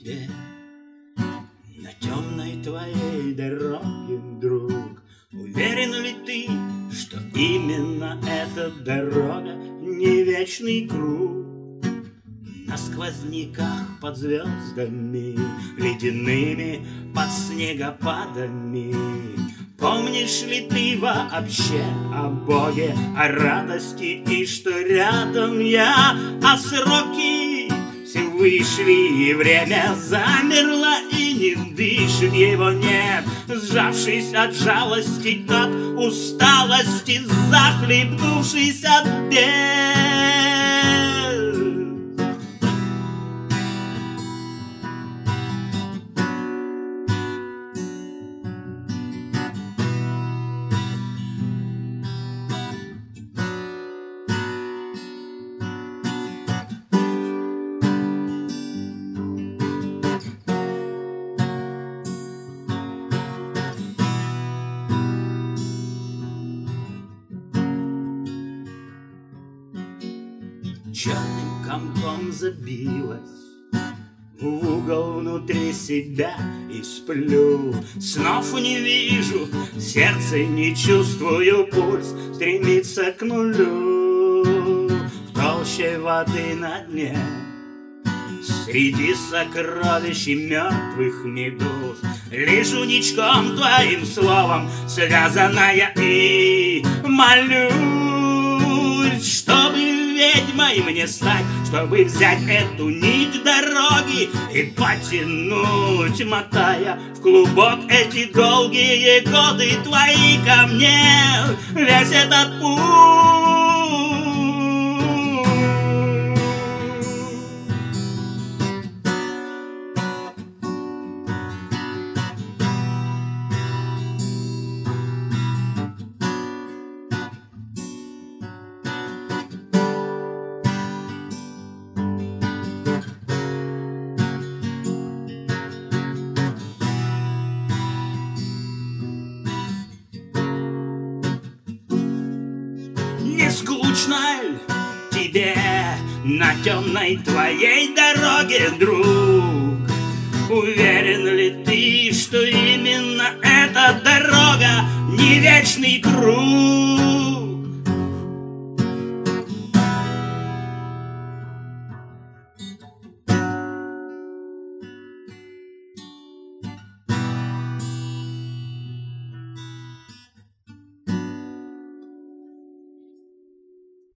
тебе на темной твоей дороге, друг? Уверен ли ты, что именно эта дорога не вечный круг? На сквозняках под звездами ледяными, под снегопадами. Помнишь ли ты вообще о Боге, о радости и что рядом я? А сроки все вышли, и время замерло, и не дышит, его нет. Сжавшись от жалости, от усталости, захлебнувшись от бед. Черным комком забилась в угол внутри себя и сплю. Снов не вижу, сердце не чувствую, пульс стремится к нулю. В толще воды на дне, среди сокровищ и мертвых медуз, лежу ничком твоим словом связанная и молюсь, чтобы ведьмой мне стать, чтобы взять эту нить дороги и потянуть, мотая в клубок эти долгие годы твои ко мне, весь этот путь. Не скучно ль тебе на темной твоей дороге, друг? Уверен ли ты, что именно эта дорога не вечный круг?